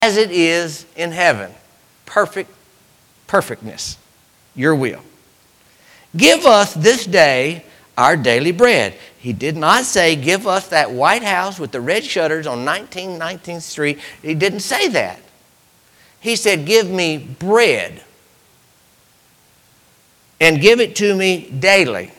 as it is in heaven. Perfectness, your will. Give us this day our daily bread. He did not say, give us that white house with the red shutters on 19th Street. He didn't say that. He said, give me bread and give it to me daily,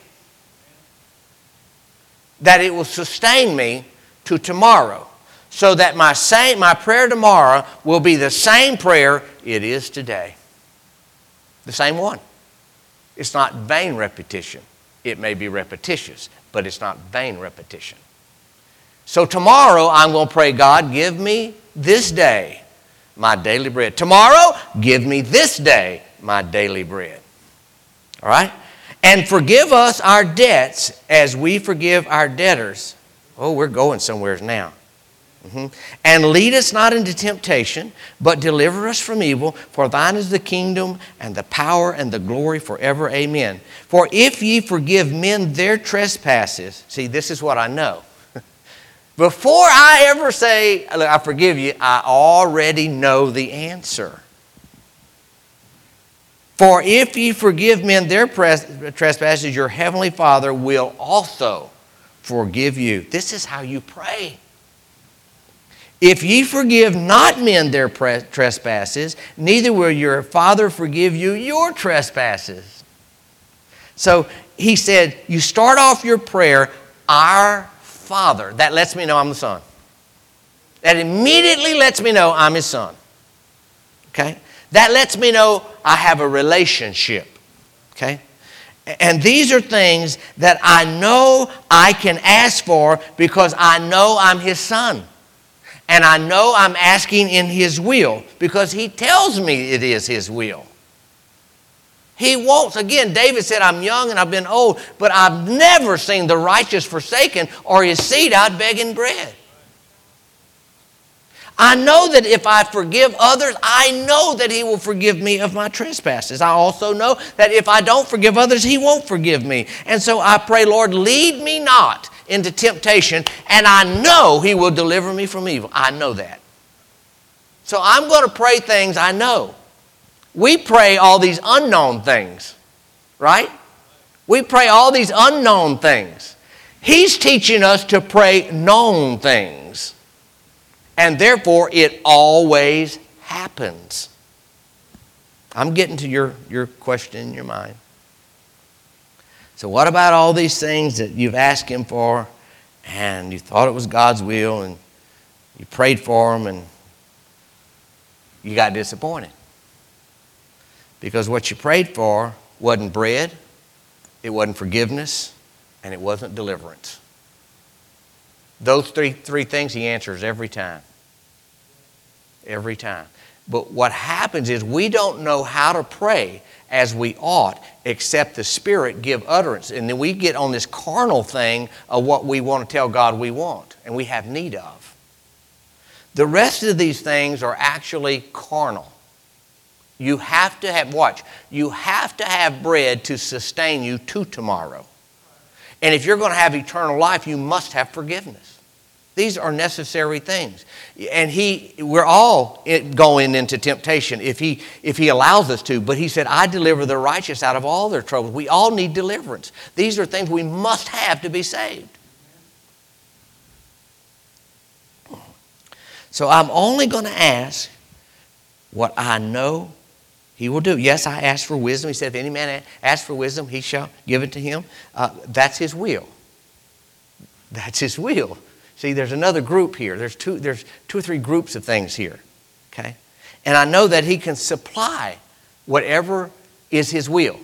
that it will sustain me to tomorrow, so that my prayer tomorrow will be the same prayer it is today. The same one. It's not vain repetition. It may be repetitious, but it's not vain repetition. So tomorrow I'm going to pray, God, give me this day my daily bread. Tomorrow, give me this day my daily bread. All right? And forgive us our debts as we forgive our debtors. Oh, we're going somewhere now. And lead us not into temptation, but deliver us from evil. For thine is the kingdom and the power and the glory forever. Amen. For if ye forgive men their trespasses, see, this is what I know. Before I ever say, look, I forgive you, I already know the answer. For if ye forgive men their trespasses, your heavenly Father will also forgive you. This is how you pray. If ye forgive not men their trespasses, neither will your Father forgive you your trespasses. So he said, you start off your prayer, our Father. That lets me know I'm the Son. That immediately lets me know I'm His Son. Okay? That lets me know I have a relationship. Okay? And these are things that I know I can ask for because I know I'm His Son. And I know I'm asking in His will because He tells me it is His will. He wants, again, David said, I'm young and I've been old, but I've never seen the righteous forsaken or his seed out begging bread. I know that if I forgive others, I know that He will forgive me of my trespasses. I also know that if I don't forgive others, He won't forgive me. And so I pray, Lord, lead me not into temptation, and I know He will deliver me from evil. I know that. So I'm going to pray things I know. We pray all these unknown things, right? We pray all these unknown things. He's teaching us to pray known things. And therefore, it always happens. I'm getting to your question in your mind. So what about all these things that you've asked Him for and you thought it was God's will and you prayed for them and you got disappointed? Because what you prayed for wasn't bread, it wasn't forgiveness, and it wasn't deliverance. Those three things He answers every time. Every time. But what happens is we don't know how to pray as we ought except the Spirit give utterance. And then we get on this carnal thing of what we want to tell God we want and we have need of. The rest of these things are actually carnal. You have to have, watch, you have to have bread to sustain you to tomorrow. And if you're going to have eternal life, you must have forgiveness. These are necessary things. And we're all going into temptation if he allows us to. But He said, I deliver the righteous out of all their troubles. We all need deliverance. These are things we must have to be saved. So I'm only going to ask what I know He will do. Yes, I asked for wisdom. He said, if any man asks for wisdom, He shall give it to him. That's His will. That's His will. See, there's another group here. There's two or three groups of things here. Okay? And I know that He can supply whatever is His will.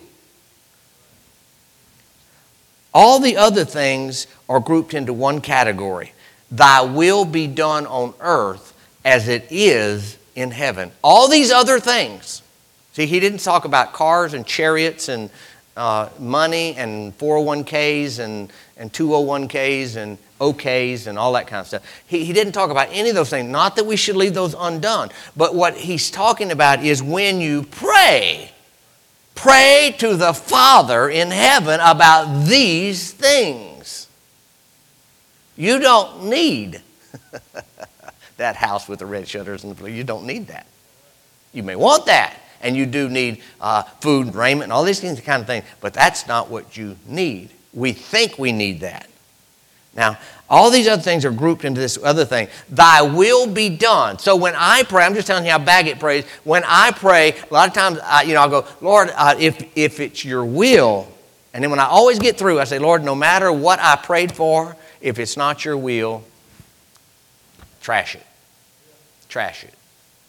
All the other things are grouped into one category. Thy will be done on earth as it is in heaven. All these other things. See, He didn't talk about cars and chariots and money and 401ks and 201ks and OKs and all that kind of stuff. He didn't talk about any of those things. Not that we should leave those undone. But what He's talking about is when you pray, pray to the Father in heaven about these things. You don't need that house with the red shutters and the blue. You don't need that. You may want that, and you do need food and raiment and all these kind of things, but that's not what you need. We think we need that. Now, all these other things are grouped into this other thing. Thy will be done. So when I pray, I'm just telling you how Baggett prays. When I pray, a lot of times, I'll go, Lord, if it's your will, and then when I always get through, I say, Lord, no matter what I prayed for, if it's not your will, trash it. Trash it.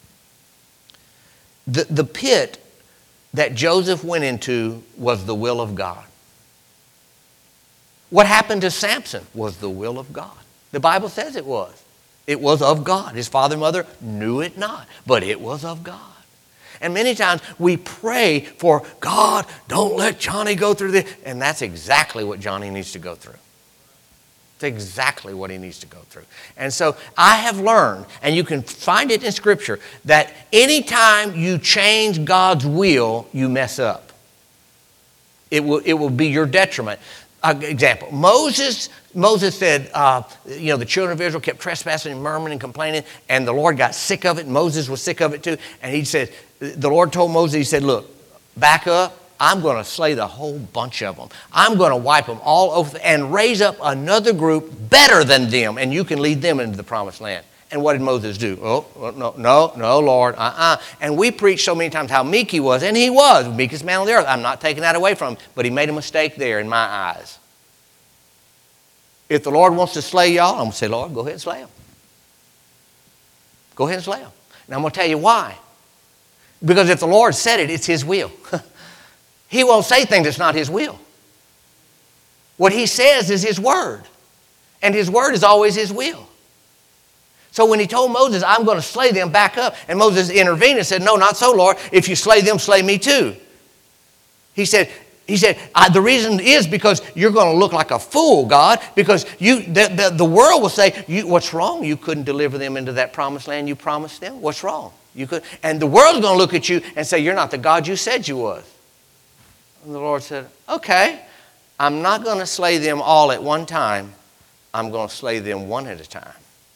The pit that Joseph went into was the will of God. What happened to Samson was the will of God. The Bible says it was. It was of God. His father and mother knew it not, but it was of God. And many times we pray for, God, don't let Johnny go through this. And that's exactly what Johnny needs to go through. It's exactly what he needs to go through. And so I have learned, and you can find it in Scripture, that anytime you change God's will, you mess up. It will be your detriment. Example, Moses said, the children of Israel kept trespassing and murmuring and complaining, and the Lord got sick of it. Moses was sick of it too. And he said, the Lord told Moses, he said, look, back up. I'm going to slay the whole bunch of them. I'm going to wipe them all over and raise up another group better than them, and you can lead them into the promised land. And what did Moses do? Oh, no, Lord, And we preach so many times how meek he was, and he was, the meekest man on the earth. I'm not taking that away from him, but he made a mistake there in my eyes. If the Lord wants to slay y'all, I'm going to say, Lord, go ahead and slay them. Go ahead and slay them. And I'm going to tell you why. Because if the Lord said it, it's his will. He won't say things that's not his will. What he says is his word. And his word is always his will. So when he told Moses, I'm going to slay them, back up. And Moses intervened and said, no, not so, Lord. If you slay them, slay me too. He said, the reason is because you're going to look like a fool, God, because the world will say, what's wrong? You couldn't deliver them into that promised land you promised them? What's wrong? You could, and the world's going to look at you and say, you're not the God you said you was. And the Lord said, okay, I'm not going to slay them all at one time. I'm going to slay them one at a time.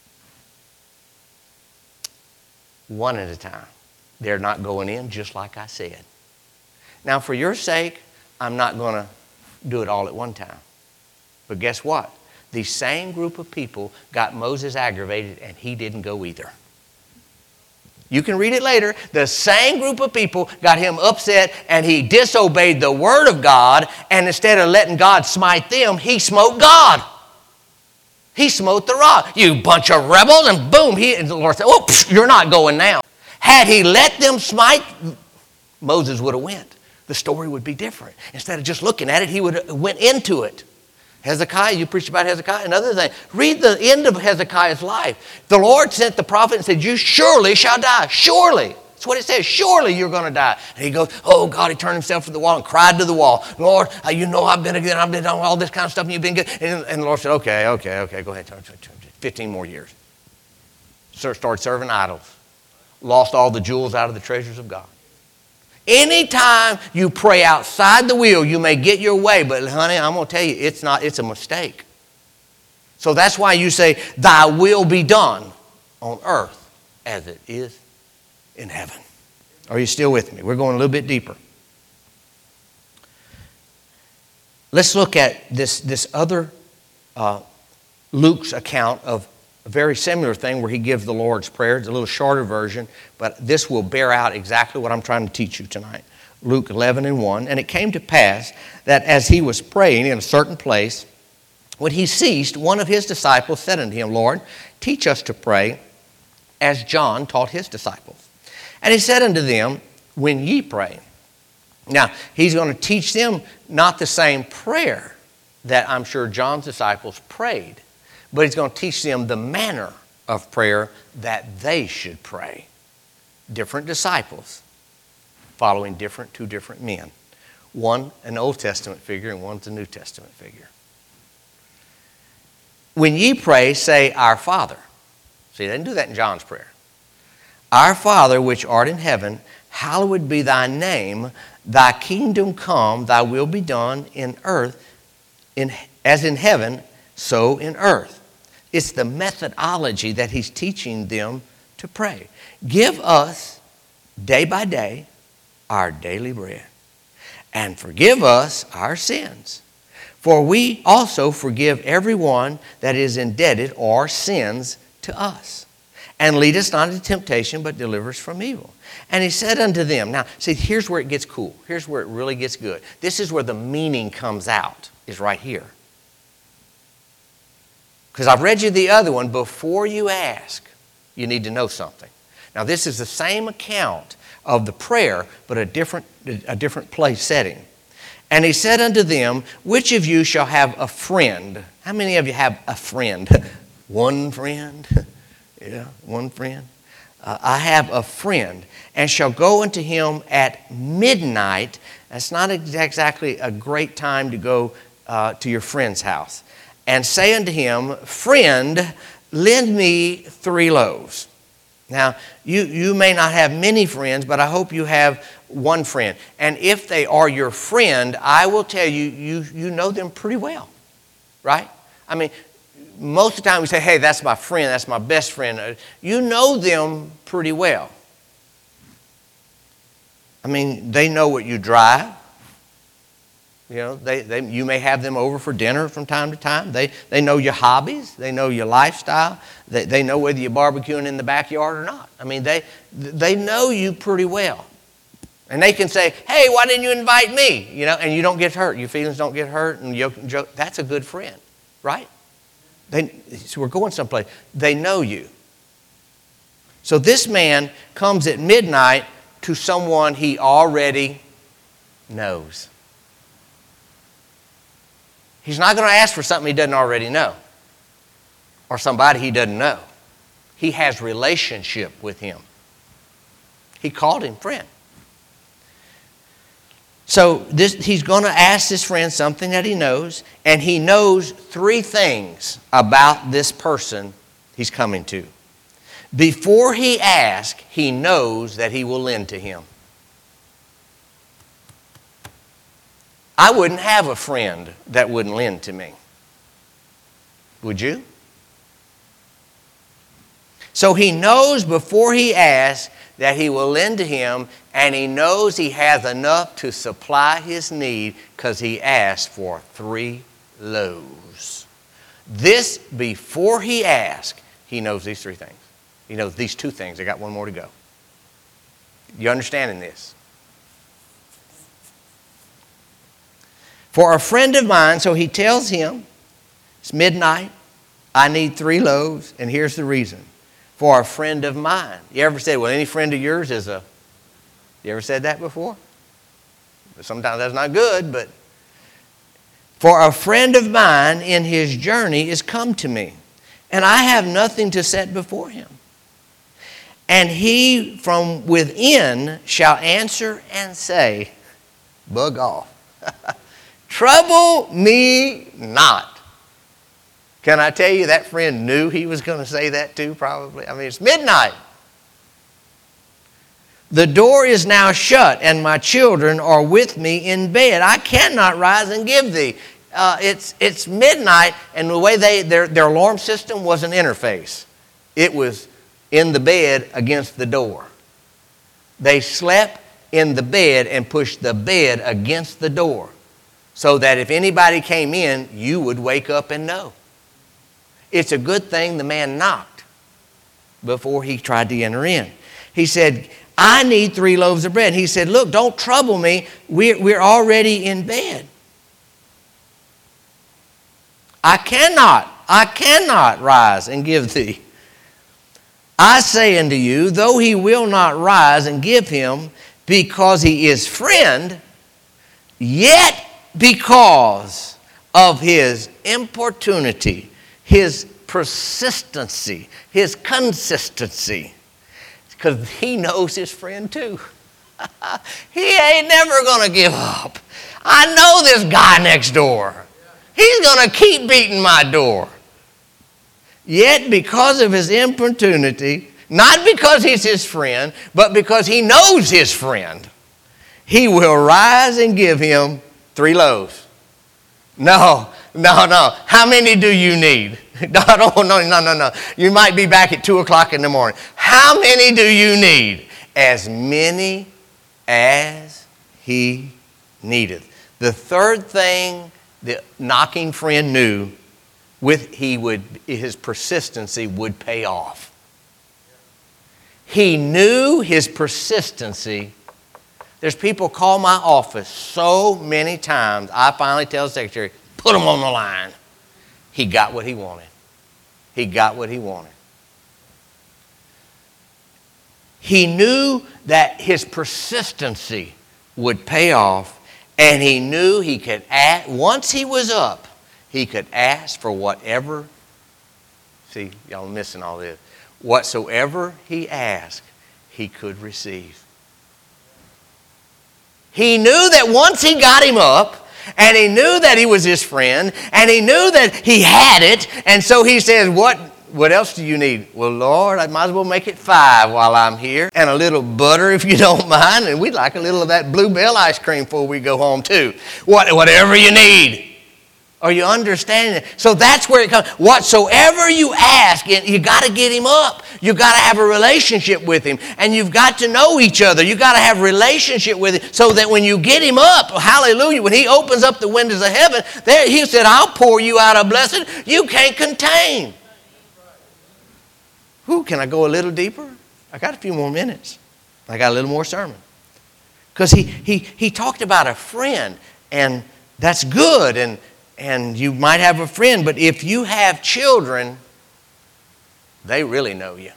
One at a time. They're not going in just like I said. Now, for your sake, I'm not going to do it all at one time. But guess what? The same group of people got Moses aggravated, and he didn't go either. You can read it later. The same group of people got him upset, and he disobeyed the word of God, and instead of letting God smite them, he smote God. He smote the rock. You bunch of rebels, and boom, and the Lord said, oh, you're not going now. Had he let them smite, Moses would have went. The story would be different. Instead of just looking at it, he would have went into it. Hezekiah, you preached about Hezekiah. Another thing, read the end of Hezekiah's life. The Lord sent the prophet and said, you surely shall die. Surely. That's what it says. Surely you're going to die. And he goes, oh God, he turned himself to the wall and cried to the wall. Lord, you know I've been again. I've been doing all this kind of stuff and you've been good. And the Lord said, okay, go ahead. 15 more years. Started serving idols. Lost all the jewels out of the treasures of God. Anytime you pray outside the will, you may get your way. But honey, I'm going to tell you, it's a mistake. So that's why you say, thy will be done on earth as it is in heaven. Are you still with me? We're going a little bit deeper. Let's look at this other Luke's account of a very similar thing where he gives the Lord's Prayer. It's a little shorter version, but this will bear out exactly what I'm trying to teach you tonight. Luke 11:1. And it came to pass that as he was praying in a certain place, when he ceased, one of his disciples said unto him, Lord, teach us to pray as John taught his disciples. And he said unto them, when ye pray. Now, he's going to teach them not the same prayer that I'm sure John's disciples prayed, but he's going to teach them the manner of prayer that they should pray. Different disciples following two different men. One an Old Testament figure and one's a New Testament figure. When ye pray, say, Our Father. See, they didn't do that in John's prayer. Our Father, which art in heaven, hallowed be thy name. Thy kingdom come, thy will be done in earth, as in heaven, so in earth. It's the methodology that he's teaching them to pray. Give us day by day our daily bread, and forgive us our sins. For we also forgive everyone that is indebted or sins to us. And lead us not into temptation, but deliver us from evil. And he said unto them, now, see, here's where it gets cool. Here's where it really gets good. This is where the meaning comes out, is right here. Because I've read you the other one. Before you ask, you need to know something. Now, this is the same account of the prayer, but a different place setting. And he said unto them, which of you shall have a friend? How many of you have a friend? One friend? Yeah, one friend. I have a friend, and shall go unto him at midnight. That's not exactly a great time to go to your friend's house. And say unto him, friend, lend me 3 loaves. Now, you may not have many friends, but I hope you have one friend. And if they are your friend, I will tell you, you know them pretty well, right? I mean, most of the time we say, hey, that's my friend, that's my best friend. You know them pretty well. I mean, they know what you drive. You know, you may have them over for dinner from time to time. They know your hobbies. They know your lifestyle. They know whether you're barbecuing in the backyard or not. I mean, they know you pretty well. And they can say, hey, why didn't you invite me? You know, and you don't get hurt. Your feelings don't get hurt. And you joke. That's a good friend, right? So we're going someplace. They know you. So this man comes at midnight to someone he already knows. He's not going to ask for something he doesn't already know or somebody he doesn't know. He has relationship with him. He called him friend. So he's going to ask this friend something that he knows, and he knows 3 things about this person he's coming to. Before he asks, he knows that he will lend to him. I wouldn't have a friend that wouldn't lend to me. Would you? So he knows before he asks that he will lend to him, and he knows he has enough to supply his need because he asked for 3 loaves. This, before he asks, he knows these 3 things. He knows these 2 things. I got one more to go. You understanding this? For a friend of mine, so he tells him, it's midnight, I need 3 loaves, and here's the reason. For a friend of mine. You ever said, well, any friend of yours is a... You ever said that before? Sometimes that's not good, but... For a friend of mine in his journey is come to me, and I have nothing to set before him. And he from within shall answer and say, bug off. Trouble me not. Can I tell you that friend knew he was going to say that too, probably? I mean, it's midnight. The door is now shut, and my children are with me in bed. I cannot rise and give thee. It's midnight, and the way their alarm system was an interface. It was in the bed against the door. They slept in the bed and pushed the bed against the door so that if anybody came in, you would wake up and know. It's a good thing the man knocked before he tried to enter in. He said, I need 3 loaves of bread. He said, look, don't trouble me. We're already in bed. I cannot rise and give thee. I say unto you, though he will not rise and give him because he is friend, yet because of his importunity, his persistency, his consistency, because he knows his friend too. He ain't never going to give up. I know this guy next door. He's going to keep beating my door. Yet because of his importunity, not because he's his friend, but because he knows his friend, he will rise and give him 3 loaves. No. How many do you need? No. You might be back at 2 o'clock in the morning. How many do you need? As many as he needeth. The third thing the knocking friend knew, his persistency would pay off. He knew his persistency. There's people call my office so many times, I finally tell the secretary, put them on the line. He got what he wanted. He got what he wanted. He knew that his persistency would pay off, and he knew he could ask, once he was up, he could ask for whatever. See, y'all missing all this. Whatsoever he asked, he could receive. He knew that once he got him up, and he knew that he was his friend, and he knew that he had it, and so he says, what else do you need? Well, Lord, I might as well make it 5 while I'm here, and a little butter if you don't mind, and we'd like a little of that Bluebell ice cream before we go home too. Whatever you need. Are you understanding it? So that's where it comes. Whatsoever you ask, you got to get him up. You got to have a relationship with him. And you've got to know each other. You got to have a relationship with him so that when you get him up, hallelujah, when he opens up the windows of heaven, there he said, I'll pour you out a blessing you can't contain. Whew, can I go a little deeper? I got a few more minutes. I got a little more sermon. Because he talked about a friend, and that's good, and you might have a friend, but if you have children, they really know you.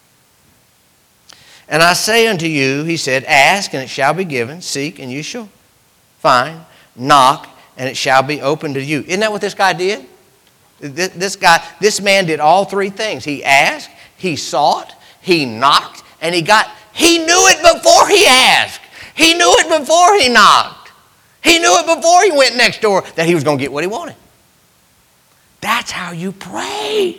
And I say unto you, he said, ask and it shall be given, seek and you shall find, knock and it shall be opened to you. Isn't that what this guy did? This man did all 3 things. He asked, he sought, he knocked, and he knew it before he asked. He knew it before he knocked. He knew it before he went next door that he was going to get what he wanted. That's how you pray.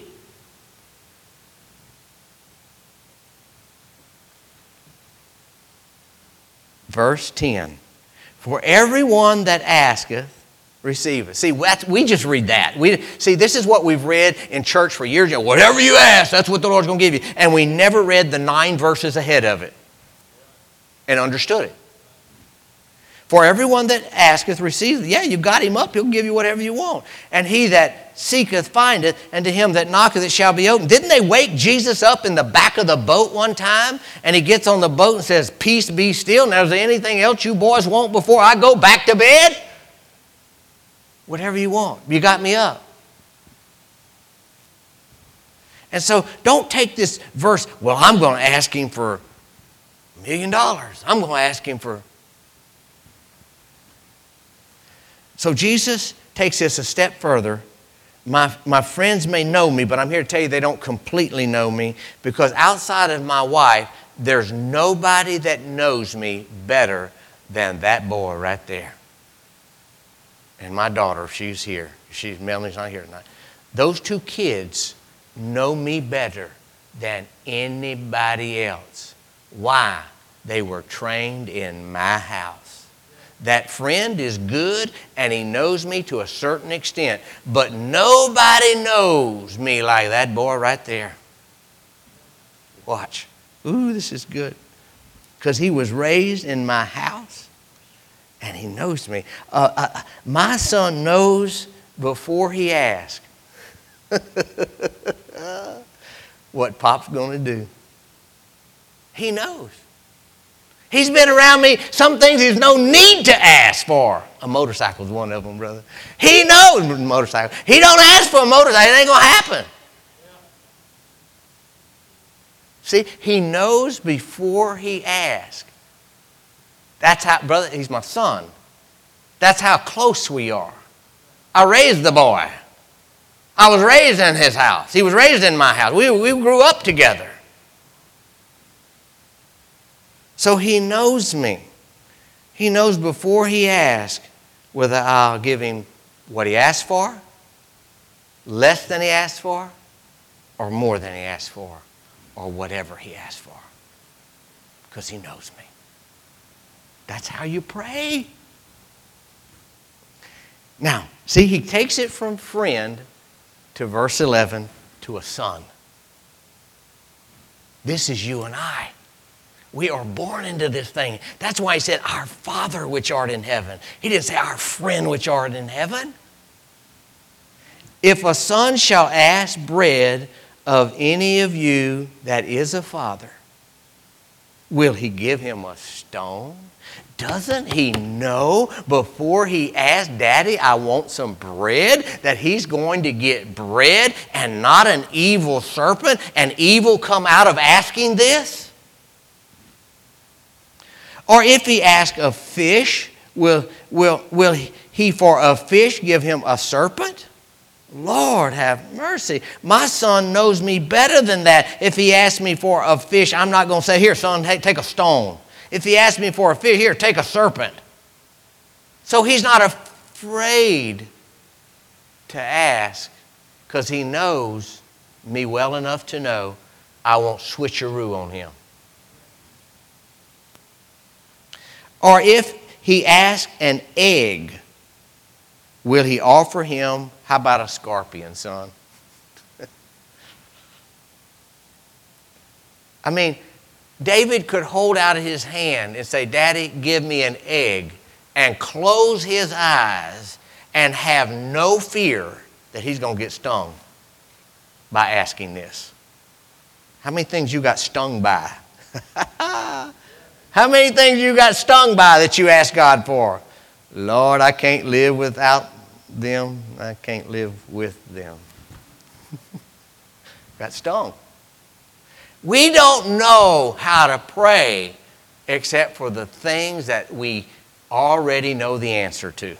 Verse 10. For everyone that asketh, receiveth. See, we just read that. This is what we've read in church for years. Whatever you ask, that's what the Lord's going to give you. And we never read the 9 verses ahead of it and understood it. For everyone that asketh receiveth. Yeah, you got him up, he'll give you whatever you want. And he that seeketh findeth, and to him that knocketh it shall be opened. Didn't they wake Jesus up in the back of the boat one time? And he gets on the boat and says, peace be still. Now is there anything else you boys want before I go back to bed? Whatever you want. You got me up. And so don't take this verse, well, I'm going to ask him for $1 million. I'm going to ask him for... So Jesus takes this a step further. My friends may know me, but I'm here to tell you they don't completely know me, because outside of my wife, there's nobody that knows me better than that boy right there. And my daughter, if she's here. Melanie's not here tonight. Those 2 kids know me better than anybody else. Why? They were trained in my house. That friend is good, and he knows me to a certain extent. But nobody knows me like that boy right there. Watch. Ooh, this is good. Because he was raised in my house, and he knows me. My son knows before he asks what Pop's going to do. He knows. He's been around me. Some things there's no need to ask for. A motorcycle's one of them, brother. He knows motorcycle. He don't ask for a motorcycle. It ain't going to happen. See, he knows before he asks. That's how, brother, he's my son. That's how close we are. I raised the boy. I was raised in his house. He was raised in my house. We grew up together. So he knows me. He knows before he asks whether I'll give him what he asked for, less than he asked for, or more than he asked for, or whatever he asked for. Because he knows me. That's how you pray. Now, see, he takes it from friend to verse 11, to a son. This is you and I. We are born into this thing. That's why he said, our Father which art in heaven. He didn't say, our friend which art in heaven. If a son shall ask bread of any of you that is a father, will he give him a stone? Doesn't he know before he asks, Daddy, I want some bread, that he's going to get bread and not an evil serpent, and evil come out of asking this? Or if he ask a fish, will he for a fish give him a serpent? Lord, have mercy. My son knows me better than that. If he asks me for a fish, I'm not going to say, here, son, take a stone. If he asks me for a fish, here, take a serpent. So he's not afraid to ask because he knows me well enough to know I won't switcheroo on him. Or if he asks an egg, will he offer him, how about a scorpion, son? I mean, David could hold out his hand and say, Daddy, give me an egg, and close his eyes and have no fear that he's going to get stung by asking this. How many things you got stung by? How many things you got stung by that you asked God for? Lord, I can't live without them. I can't live with them. Got stung. We don't know how to pray except for the things that we already know the answer to.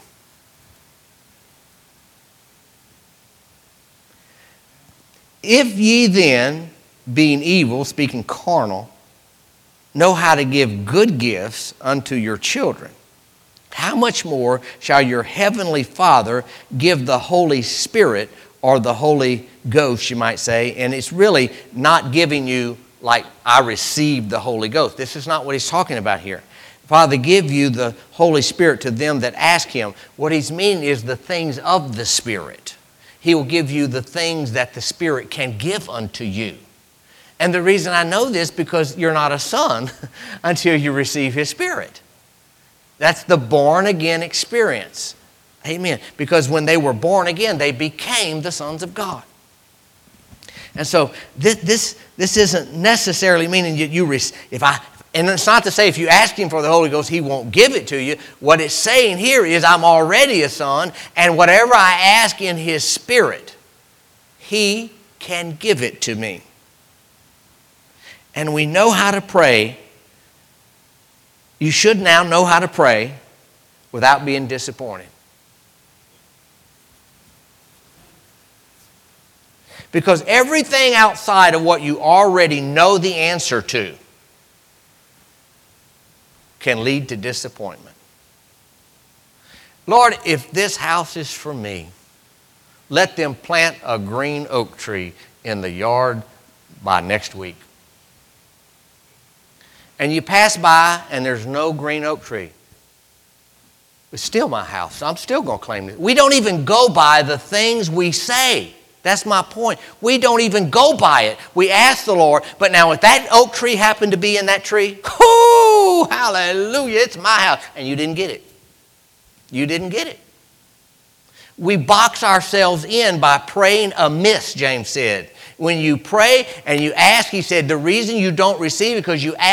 If ye then, being evil, speaking carnal, know how to give good gifts unto your children, how much more shall your heavenly Father give the Holy Spirit, or the Holy Ghost, you might say. And it's really not giving you like, I received the Holy Ghost. This is not what he's talking about here. Father, give you the Holy Spirit to them that ask him. What he's meaning is the things of the Spirit. He will give you the things that the Spirit can give unto you. And the reason I know this, because you're not a son until you receive his Spirit. That's the born again experience. Amen. Because when they were born again, they became the sons of God. And so this isn't necessarily meaning and it's not to say if you ask him for the Holy Ghost, he won't give it to you. What it's saying here is I'm already a son, and whatever I ask in his Spirit, he can give it to me. And we know how to pray. You should now know how to pray without being disappointed. Because everything outside of what you already know the answer to can lead to disappointment. Lord, if this house is for me, let them plant a green oak tree in the yard by next week. And you pass by and there's no green oak tree. It's still my house. I'm still going to claim it. We don't even go by the things we say. That's my point. We don't even go by it. We ask the Lord, but now if that oak tree happened to be in that tree, oh, hallelujah, it's my house. And you didn't get it. You didn't get it. We box ourselves in by praying amiss, James said. When you pray and you ask, he said, the reason you don't receive it is because you ask